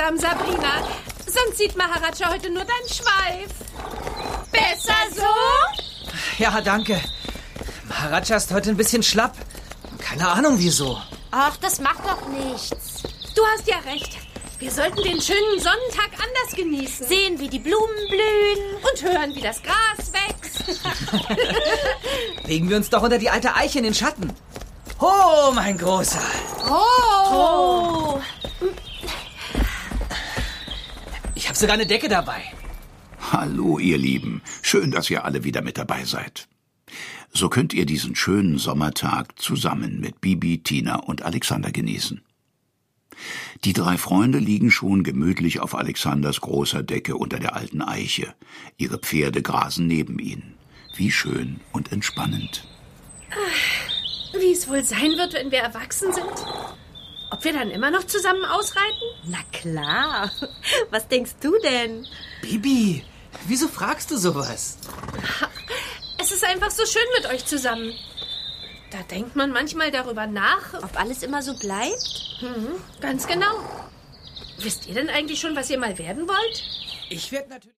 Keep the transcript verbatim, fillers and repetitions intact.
langsam, Sabrina. Sonst sieht Maharaja heute nur deinen Schweif. Besser so? Ja, danke. Maharaja ist heute ein bisschen schlapp. Keine Ahnung, wieso. Ach, das macht doch nichts. Du hast ja recht. Wir sollten den schönen Sonnentag anders genießen. Sehen, wie die Blumen blühen. Und hören, wie das Gras wächst. Legen wir uns doch unter die alte Eiche in den Schatten. Oh, mein Großer. Oh. Oh. Ich habe sogar eine Decke dabei. Hallo, ihr Lieben. Schön, dass ihr alle wieder mit dabei seid. So könnt ihr diesen schönen Sommertag zusammen mit Bibi, Tina und Alexander genießen. Die drei Freunde liegen schon gemütlich auf Alexanders großer Decke unter der alten Eiche. Ihre Pferde grasen neben ihnen. Wie schön und entspannend. Wie es wohl sein wird, wenn wir erwachsen sind? Ob wir dann immer noch zusammen ausreiten? Na klar. Was denkst du denn? Bibi, wieso fragst du sowas? Es ist einfach so schön mit euch zusammen. Da denkt man manchmal darüber nach. Ob alles immer so bleibt? Mhm, ganz genau. Wisst ihr denn eigentlich schon, was ihr mal werden wollt? Ich werde natürlich...